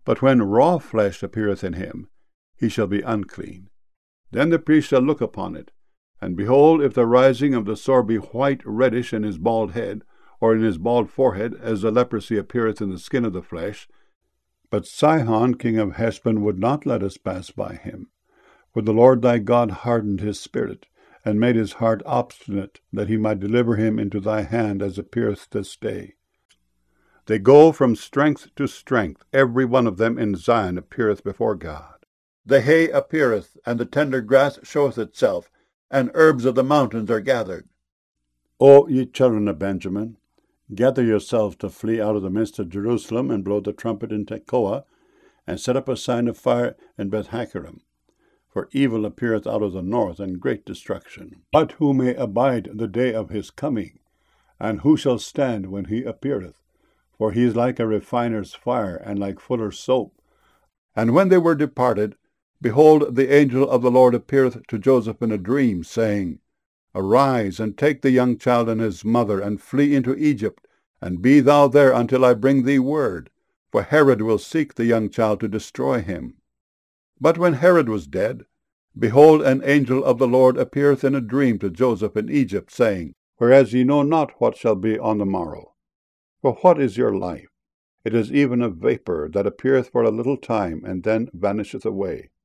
But when raw flesh appeareth in him, he shall be unclean. Then the priest shall look upon it, and behold, if the rising of the sore be white reddish in his bald head, or in his bald forehead, as the leprosy appeareth in the skin of the flesh. But Sihon king of Heshbon would not let us pass by him. For the Lord thy God hardened his spirit, and made his heart obstinate, that he might deliver him into thy hand, as appeareth this day. They go from strength to strength, every one of them in Zion appeareth before God. The hay appeareth, and the tender grass showeth itself, and herbs of the mountains are gathered. O ye children of Benjamin, gather yourselves to flee out of the midst of Jerusalem, and blow the trumpet in Tekoa, and set up a sign of fire in Beth-Hakkerem. For evil appeareth out of the north, and great destruction. But who may abide the day of his coming? And who shall stand when he appeareth? For he is like a refiner's fire, and like fuller's soap. And when they were departed, behold, the angel of the Lord appeareth to Joseph in a dream, saying, Arise, and take the young child and his mother, and flee into Egypt, and be thou there until I bring thee word. For Herod will seek the young child to destroy him. But when Herod was dead, behold, an angel of the Lord appeareth in a dream to Joseph in Egypt, saying, Whereas ye know not what shall be on the morrow. For what is your life? It is even a vapor that appeareth for a little time, and then vanisheth away.